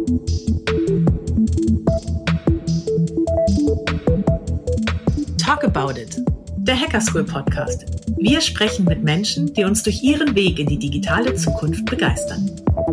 Talk About It, der Hacker School Podcast. Wir sprechen mit Menschen, die uns durch ihren Weg in die digitale Zukunft begeistern.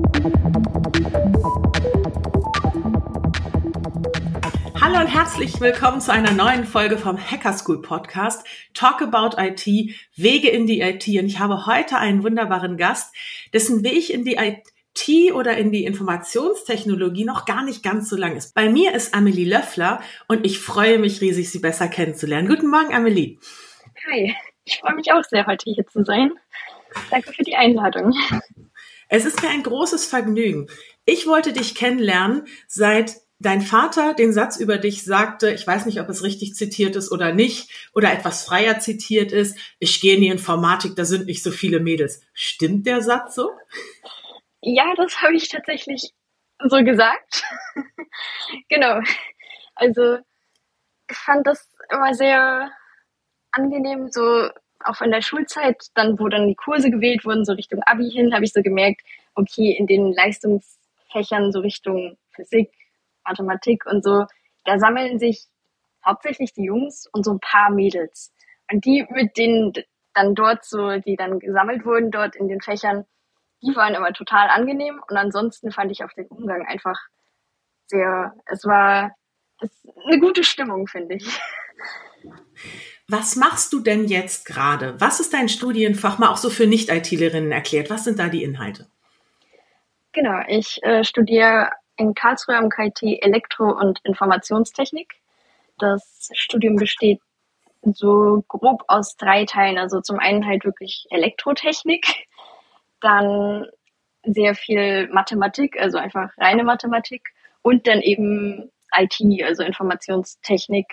Hallo und herzlich willkommen zu einer neuen Folge vom Hacker School Podcast Talk About IT, Wege in die IT. Und ich habe heute einen wunderbaren Gast, dessen Weg in die IT oder in die Informationstechnologie noch gar nicht ganz so lang ist. Bei mir ist Amelie Löffler und ich freue mich riesig, Sie besser kennenzulernen. Guten Morgen, Amelie. Hi, ich freue mich auch sehr, heute hier zu sein. Danke für die Einladung. Es ist mir ein großes Vergnügen. Ich wollte dich kennenlernen, seit dein Vater den Satz über dich sagte, ich weiß nicht, ob es richtig zitiert ist oder nicht, oder etwas freier zitiert ist, ich gehe in die Informatik, da sind nicht so viele Mädels. Stimmt der Satz so? Ja, das habe ich tatsächlich so gesagt. Genau. Also ich fand das immer sehr angenehm, so auch in der Schulzeit, dann wo dann die Kurse gewählt wurden, so Richtung Abi hin, habe ich so gemerkt, okay, in den Leistungsfächern so Richtung Physik, Mathematik und so, da sammeln sich hauptsächlich die Jungs und so ein paar Mädels. Und die mit denen dann dort so, die dann gesammelt wurden dort in den Fächern, die waren immer total angenehm und ansonsten fand ich auch den Umgang einfach es war eine gute Stimmung, finde ich. Was machst du denn jetzt gerade? Was ist dein Studienfach, mal auch so für Nicht-ITlerinnen erklärt? Was sind da die Inhalte? Genau, ich studiere in Karlsruhe am KIT Elektro- und Informationstechnik. Das Studium besteht so grob aus 3 Teilen. Also zum einen halt wirklich Elektrotechnik, dann sehr viel Mathematik, also einfach reine Mathematik und dann eben IT, also Informationstechnik.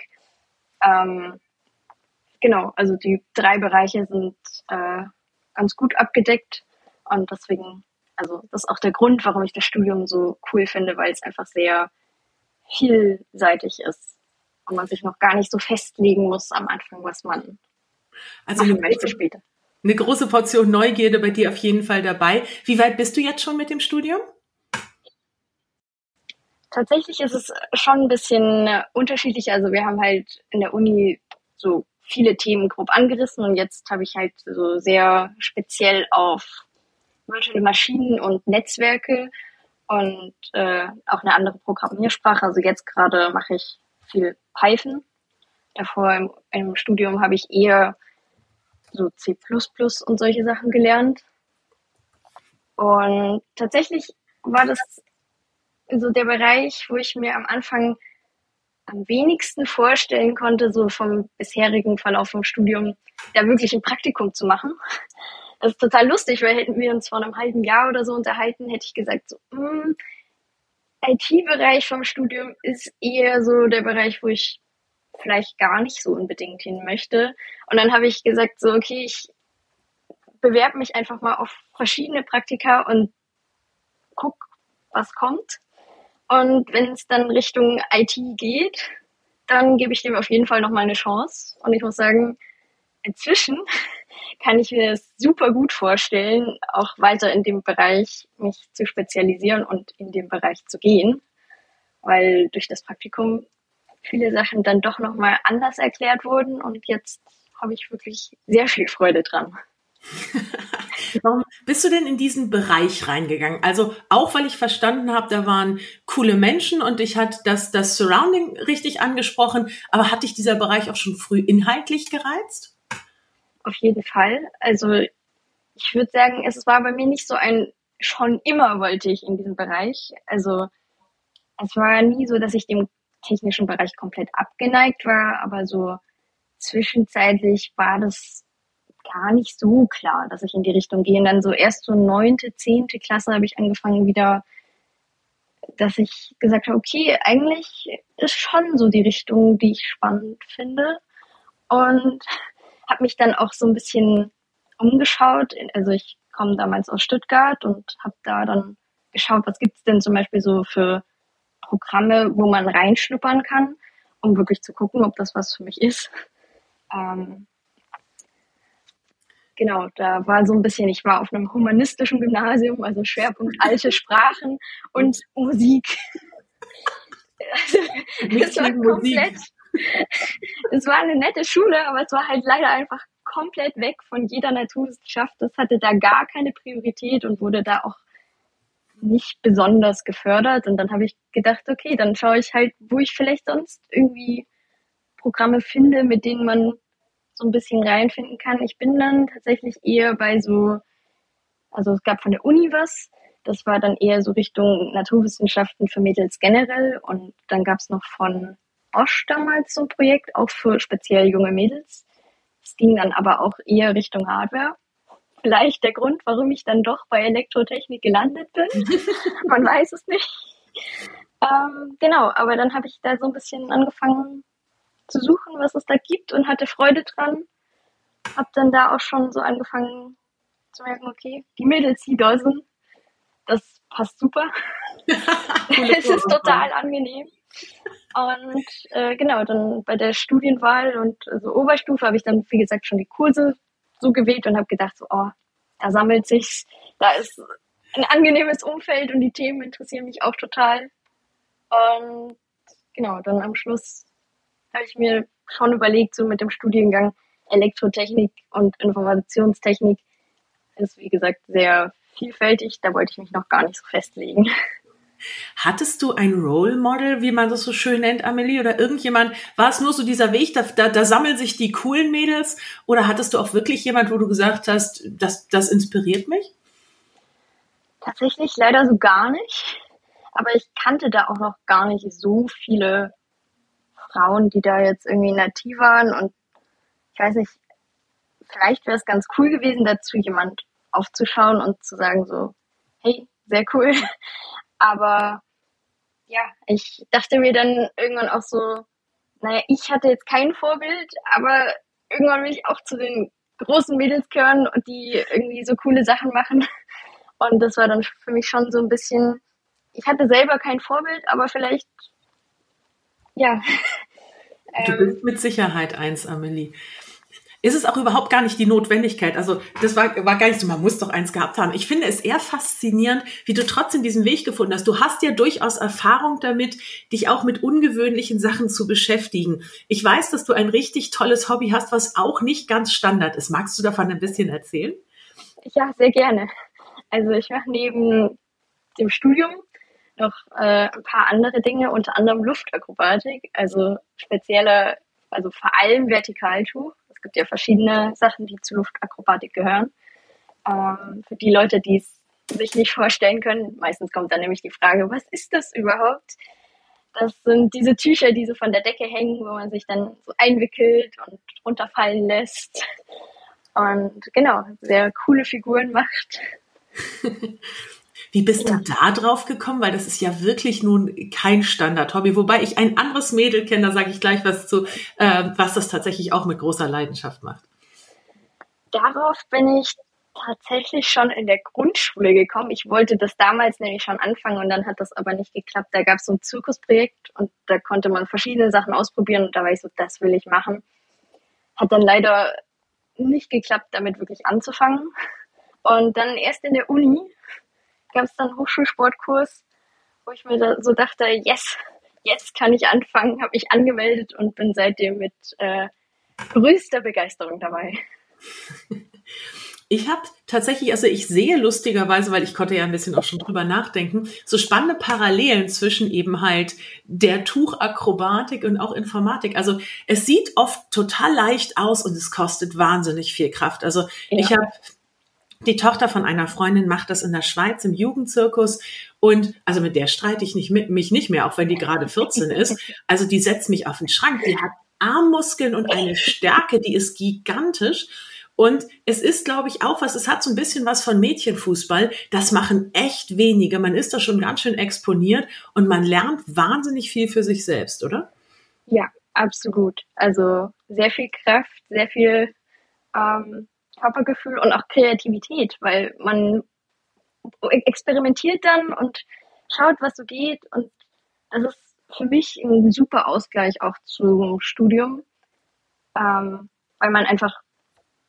Genau, also die 3 Bereiche sind ganz gut abgedeckt und deswegen, also das ist auch der Grund, warum ich das Studium so cool finde, weil es einfach sehr vielseitig ist und man sich noch gar nicht so festlegen muss am Anfang, was man machen möchte später. Eine große Portion Neugierde bei dir auf jeden Fall dabei. Wie weit bist du jetzt schon mit dem Studium? Tatsächlich ist es schon ein bisschen unterschiedlich. Also wir haben halt in der Uni so viele Themen grob angerissen und jetzt habe ich halt so sehr speziell auf virtuelle Maschinen und Netzwerke und auch eine andere Programmiersprache. Also jetzt gerade mache ich viel Python. Davor im Studium habe ich eher so C++ und solche Sachen gelernt. Und tatsächlich war das so der Bereich, wo ich mir am Anfang am wenigsten vorstellen konnte, so vom bisherigen Verlauf vom Studium, da wirklich ein Praktikum zu machen. Das ist total lustig, weil hätten wir uns vor einem halben Jahr oder so unterhalten, hätte ich gesagt, so, IT-Bereich vom Studium ist eher so der Bereich, wo ich vielleicht gar nicht so unbedingt hin möchte. Und dann habe ich gesagt, so, okay, ich bewerbe mich einfach mal auf verschiedene Praktika und guck, was kommt. Und wenn es dann Richtung IT geht, dann gebe ich dem auf jeden Fall nochmal eine Chance. Und ich muss sagen, inzwischen kann ich mir das super gut vorstellen, auch weiter in dem Bereich mich zu spezialisieren und in dem Bereich zu gehen, weil durch das Praktikum viele Sachen dann doch nochmal anders erklärt wurden und jetzt habe ich wirklich sehr viel Freude dran. Warum bist du denn in diesen Bereich reingegangen? Also auch, weil ich verstanden habe, da waren coole Menschen und dich hat das Surrounding richtig angesprochen, aber hat dich dieser Bereich auch schon früh inhaltlich gereizt? Auf jeden Fall. Also ich würde sagen, es war bei mir nicht so schon immer wollte ich in diesem Bereich. Also es war nie so, dass ich dem technischen Bereich komplett abgeneigt war, aber so zwischenzeitlich war das gar nicht so klar, dass ich in die Richtung gehe. Und dann so erst so 9., 10. Klasse habe ich angefangen wieder, dass ich gesagt habe, okay, eigentlich ist schon so die Richtung, die ich spannend finde. Und habe mich dann auch so ein bisschen umgeschaut. Also ich komme damals aus Stuttgart und habe da dann geschaut, was gibt es denn zum Beispiel so für Programme, wo man reinschnuppern kann, um wirklich zu gucken, ob das was für mich ist. genau, da war so ein bisschen, ich war auf einem humanistischen Gymnasium, also Schwerpunkt alte Sprachen und Musik. Also, Nichts es war gegen komplett, Musik. es war eine nette Schule, aber es war halt leider einfach komplett weg von jeder Naturwissenschaft. Das hatte da gar keine Priorität und wurde da auch nicht besonders gefördert. Und dann habe ich gedacht, okay, dann schaue ich halt, wo ich vielleicht sonst irgendwie Programme finde, mit denen man so ein bisschen reinfinden kann. Ich bin dann tatsächlich eher bei so, also es gab von der Uni was, das war dann eher so Richtung Naturwissenschaften für Mädels generell. Und dann gab es noch von Bosch damals so ein Projekt, auch für speziell junge Mädels. Es ging dann aber auch eher Richtung Hardware. Vielleicht der Grund, warum ich dann doch bei Elektrotechnik gelandet bin. Man weiß es nicht. Genau, aber dann habe ich da so ein bisschen angefangen zu suchen, was es da gibt und hatte Freude dran. Hab dann da auch schon so angefangen zu merken, okay, die Mädels, die da sind, das passt super. Es ist total angenehm. Und genau, dann bei der Studienwahl und so Oberstufe habe ich dann, wie gesagt, schon die Kurse so gewählt und habe gedacht, so, oh, da sammelt sich's, da ist ein angenehmes Umfeld und die Themen interessieren mich auch total. Und genau, dann am Schluss habe ich mir schon überlegt, so mit dem Studiengang Elektrotechnik und Informationstechnik ist, wie gesagt, sehr vielfältig. Da wollte ich mich noch gar nicht so festlegen. Hattest du ein Role Model, wie man das so schön nennt, Amelie, oder irgendjemand? War es nur so dieser Weg, da sammeln sich die coolen Mädels? Oder hattest du auch wirklich jemand, wo du gesagt hast, das inspiriert mich? Tatsächlich leider so gar nicht. Aber ich kannte da auch noch gar nicht so viele Frauen, die da jetzt irgendwie nativ waren. Und ich weiß nicht, vielleicht wäre es ganz cool gewesen, dazu jemand aufzuschauen und zu sagen so, hey, sehr cool. Aber ja, ich dachte mir dann irgendwann auch so, naja, ich hatte jetzt kein Vorbild, aber irgendwann will ich auch zu den großen Mädels gehören und die irgendwie so coole Sachen machen. Und das war dann für mich schon so ein bisschen, ich hatte selber kein Vorbild, aber vielleicht, ja. Du bist mit Sicherheit eins, Amelie. Ist es auch überhaupt gar nicht die Notwendigkeit. Also das war gar nicht so, man muss doch eins gehabt haben. Ich finde es eher faszinierend, wie du trotzdem diesen Weg gefunden hast. Du hast ja durchaus Erfahrung damit, dich auch mit ungewöhnlichen Sachen zu beschäftigen. Ich weiß, dass du ein richtig tolles Hobby hast, was auch nicht ganz Standard ist. Magst du davon ein bisschen erzählen? Ja, sehr gerne. Also ich mache neben dem Studium noch ein paar andere Dinge, unter anderem Luftakrobatik, also spezielle, also vor allem Vertikaltuch. Es gibt ja verschiedene Sachen, die zu Luftakrobatik gehören. Für die Leute, die es sich nicht vorstellen können, meistens kommt dann nämlich die Frage, was ist das überhaupt? Das sind diese Tücher, die so von der Decke hängen, wo man sich dann so einwickelt und runterfallen lässt. Und genau, sehr coole Figuren macht. Wie bist du da drauf gekommen? Weil das ist ja wirklich nun kein Standard-Hobby. Wobei ich ein anderes Mädel kenne, da sage ich gleich was zu, was das tatsächlich auch mit großer Leidenschaft macht. Darauf bin ich tatsächlich schon in der Grundschule gekommen. Ich wollte das damals nämlich schon anfangen und dann hat das aber nicht geklappt. Da gab es so ein Zirkusprojekt und da konnte man verschiedene Sachen ausprobieren und da war ich so, das will ich machen. Hat dann leider nicht geklappt, damit wirklich anzufangen. Und dann erst in der Uni gab es dann einen Hochschulsportkurs, wo ich mir da so dachte, yes, jetzt kann ich anfangen, habe mich angemeldet und bin seitdem mit größter Begeisterung dabei. Ich habe tatsächlich, also ich sehe lustigerweise, weil ich konnte ja ein bisschen auch schon drüber nachdenken, so spannende Parallelen zwischen eben halt der Tuchakrobatik und auch Informatik. Also es sieht oft total leicht aus und es kostet wahnsinnig viel Kraft. Also ich habe die Tochter von einer Freundin, macht das in der Schweiz im Jugendzirkus und also mit der streite ich mich nicht mehr, auch wenn die gerade 14 ist. Also die setzt mich auf den Schrank, die hat Armmuskeln und eine Stärke, die ist gigantisch. Und es ist, glaube ich, auch was, es hat so ein bisschen was von Mädchenfußball. Das machen echt wenige. Man ist da schon ganz schön exponiert und man lernt wahnsinnig viel für sich selbst, oder? Ja, absolut. Also sehr viel Kraft, sehr viel Körpergefühl und auch Kreativität, weil man experimentiert dann und schaut, was so geht. Und das ist für mich ein super Ausgleich auch zum Studium, weil man einfach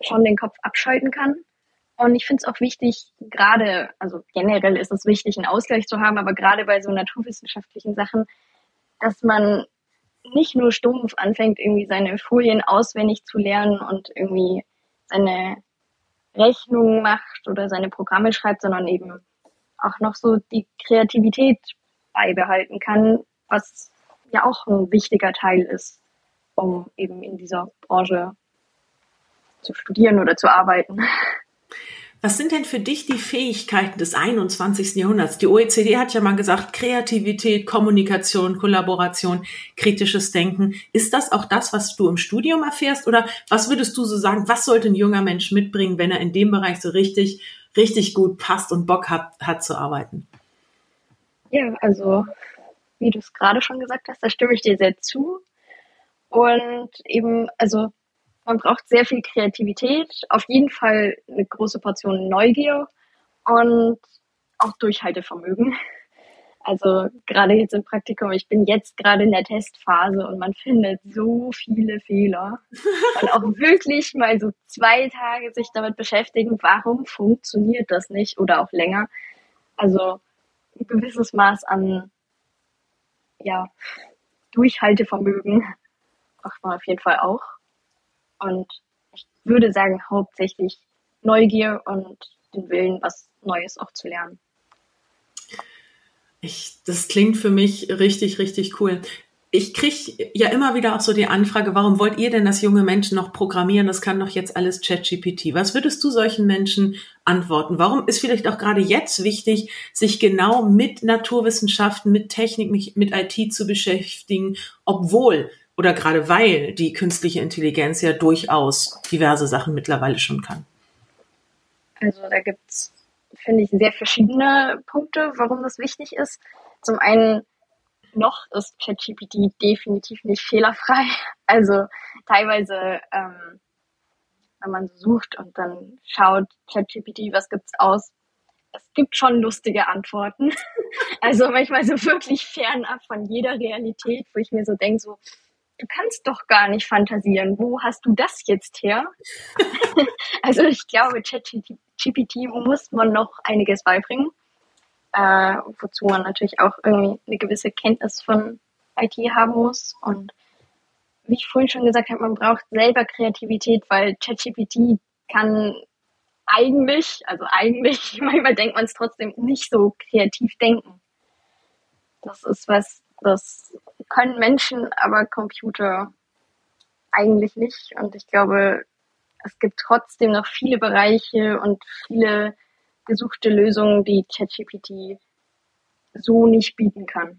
schon den Kopf abschalten kann. Und ich finde es auch wichtig, gerade, also generell ist es wichtig, einen Ausgleich zu haben, aber gerade bei so naturwissenschaftlichen Sachen, dass man nicht nur stumpf anfängt, irgendwie seine Folien auswendig zu lernen und irgendwie seine Rechnungen macht oder seine Programme schreibt, sondern eben auch noch so die Kreativität beibehalten kann, was ja auch ein wichtiger Teil ist, um eben in dieser Branche zu studieren oder zu arbeiten. Was sind denn für dich die Fähigkeiten des 21. Jahrhunderts? Die OECD hat ja mal gesagt, Kreativität, Kommunikation, Kollaboration, kritisches Denken. Ist das auch das, was du im Studium erfährst? Oder was würdest du so sagen, was sollte ein junger Mensch mitbringen, wenn er in dem Bereich so richtig gut passt und Bock hat zu arbeiten? Ja, also wie du es gerade schon gesagt hast, da stimme ich dir sehr zu. Und eben, also man braucht sehr viel Kreativität, auf jeden Fall eine große Portion Neugier und auch Durchhaltevermögen. Also gerade jetzt im Praktikum, ich bin jetzt gerade in der Testphase und man findet so viele Fehler. Und auch wirklich mal so 2 Tage sich damit beschäftigen, warum funktioniert das nicht oder auch länger. Also ein gewisses Maß an, ja, Durchhaltevermögen braucht man auf jeden Fall auch. Und ich würde sagen, hauptsächlich Neugier und den Willen, was Neues auch zu lernen. Das klingt für mich richtig cool. Ich kriege ja immer wieder auch so die Anfrage, warum wollt ihr denn, dass junge Menschen noch programmieren? Das kann doch jetzt alles ChatGPT. Was würdest du solchen Menschen antworten? Warum ist vielleicht auch gerade jetzt wichtig, sich genau mit Naturwissenschaften, mit Technik, mit IT zu beschäftigen, obwohl oder gerade weil die künstliche Intelligenz ja durchaus diverse Sachen mittlerweile schon kann? Also da gibt's, finde ich, sehr verschiedene Punkte, warum das wichtig ist. Zum einen noch ist ChatGPT definitiv nicht fehlerfrei. Also teilweise, wenn man so sucht und dann schaut ChatGPT, was gibt's aus, es gibt schon lustige Antworten. Also manchmal so wirklich fernab von jeder Realität, wo ich mir so denke, so, du kannst doch gar nicht fantasieren. Wo hast du das jetzt her? Also ich glaube, ChatGPT muss man noch einiges beibringen, wozu man natürlich auch irgendwie eine gewisse Kenntnis von IT haben muss. Und wie ich vorhin schon gesagt habe, man braucht selber Kreativität, weil ChatGPT kann eigentlich, manchmal denkt man es trotzdem nicht so kreativ denken. Das ist was, das können Menschen, aber Computer eigentlich nicht. Und ich glaube, es gibt trotzdem noch viele Bereiche und viele gesuchte Lösungen, die ChatGPT so nicht bieten kann.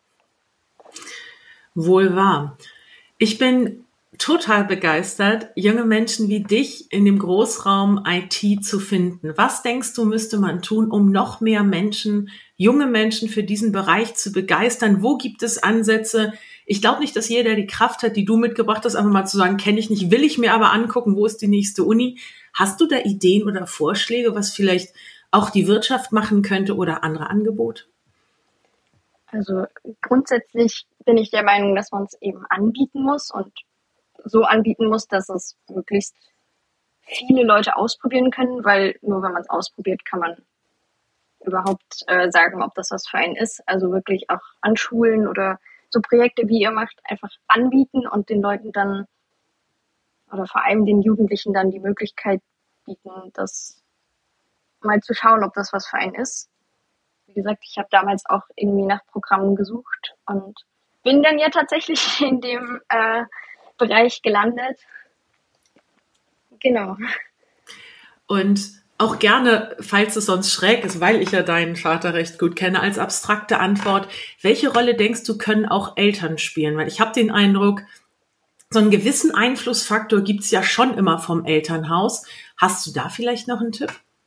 Wohl wahr. Ich bin total begeistert, junge Menschen wie dich in dem Großraum IT zu finden. Was denkst du, müsste man tun, um noch mehr Menschen, junge Menschen für diesen Bereich zu begeistern? Wo gibt es Ansätze? Ich glaube nicht, dass jeder die Kraft hat, die du mitgebracht hast, einfach mal zu sagen, kenne ich nicht, will ich mir aber angucken, wo ist die nächste Uni? Hast du da Ideen oder Vorschläge, was vielleicht auch die Wirtschaft machen könnte oder andere Angebote? Also grundsätzlich bin ich der Meinung, dass man es eben anbieten muss und so anbieten muss, dass es möglichst viele Leute ausprobieren können, weil nur wenn man es ausprobiert, kann man überhaupt sagen, ob das was für einen ist. Also wirklich auch an Schulen oder so Projekte, wie ihr macht, einfach anbieten und den Leuten dann oder vor allem den Jugendlichen dann die Möglichkeit bieten, das mal zu schauen, ob das was für einen ist. Wie gesagt, ich habe damals auch irgendwie nach Programmen gesucht und bin dann ja tatsächlich in dem Bereich gelandet. Genau. Und auch gerne, falls es sonst schräg ist, weil ich ja deinen Vater recht gut kenne, als abstrakte Antwort, welche Rolle denkst du, können auch Eltern spielen? Weil ich habe den Eindruck, so einen gewissen Einflussfaktor gibt's ja schon immer vom Elternhaus. Hast du da vielleicht noch einen Tipp?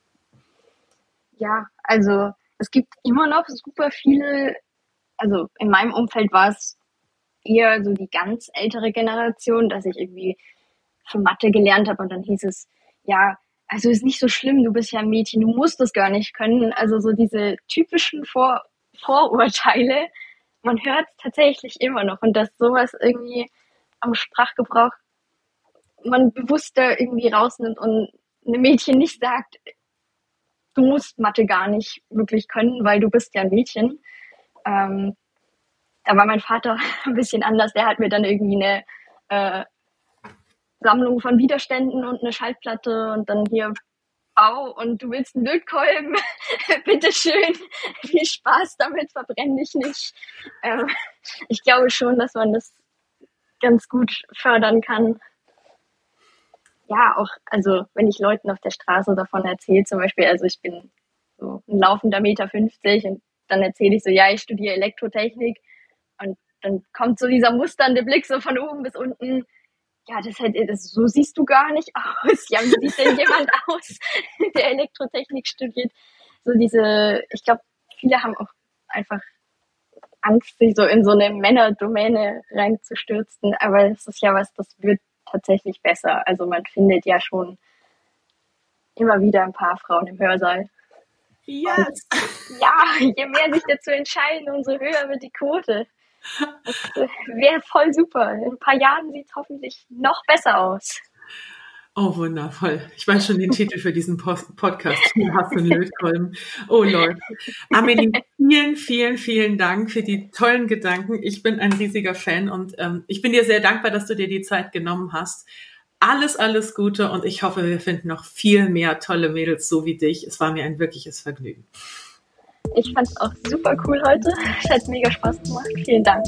Ja, also es gibt immer noch super viele, also in meinem Umfeld war es eher so die ganz ältere Generation, dass ich irgendwie für Mathe gelernt habe und dann hieß es, ja, also ist nicht so schlimm, du bist ja ein Mädchen, du musst das gar nicht können. Also so diese typischen Vorurteile, man hört es tatsächlich immer noch und dass sowas irgendwie am Sprachgebrauch man bewusster irgendwie rausnimmt und einem Mädchen nicht sagt, du musst Mathe gar nicht wirklich können, weil du bist ja ein Mädchen. Da war mein Vater ein bisschen anders. Der hat mir dann irgendwie eine Sammlung von Widerständen und eine Schaltplatte und dann hier Bau und du willst einen Lötkolben, bitteschön, viel Spaß damit, verbrenne dich nicht. Ich glaube schon, dass man das ganz gut fördern kann. Ja, auch, also wenn ich Leuten auf der Straße davon erzähle, zum Beispiel, also ich bin so ein laufender 1,50 Meter und dann erzähle ich so, ja, ich studiere Elektrotechnik und dann kommt so dieser musternde Blick so von oben bis unten. Ja, so siehst du gar nicht aus. Ja, wie sieht denn jemand aus, der Elektrotechnik studiert? So ich glaube, viele haben auch einfach Angst, sich so in so eine Männerdomäne reinzustürzen. Aber das ist ja was, das wird tatsächlich besser. Also man findet ja schon immer wieder ein paar Frauen im Hörsaal. Yes. Und ja, je mehr sich dazu entscheiden, umso höher wird die Quote. Das wäre voll super. In ein paar Jahren sieht es hoffentlich noch besser aus. Oh, wundervoll. Ich weiß schon den Titel für diesen Podcast. Du hast einen Lötkolben. Oh Lord. Amelie, vielen, vielen, vielen Dank für die tollen Gedanken. Ich bin ein riesiger Fan und ich bin dir sehr dankbar, dass du dir die Zeit genommen hast. Alles Gute und ich hoffe, wir finden noch viel mehr tolle Mädels so wie dich. Es war mir ein wirkliches Vergnügen. Ich fand es auch super cool heute. Es hat mega Spaß gemacht. Vielen Dank.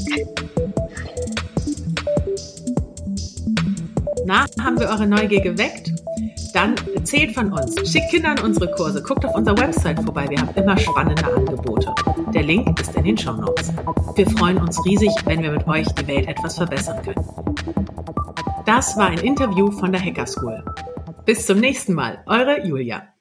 Na, haben wir eure Neugier geweckt? Dann erzählt von uns. Schickt Kinder an unsere Kurse. Guckt auf unserer Website vorbei. Wir haben immer spannende Angebote. Der Link ist in den Shownotes. Wir freuen uns riesig, wenn wir mit euch die Welt etwas verbessern können. Das war ein Interview von der Hacker School. Bis zum nächsten Mal. Eure Julia.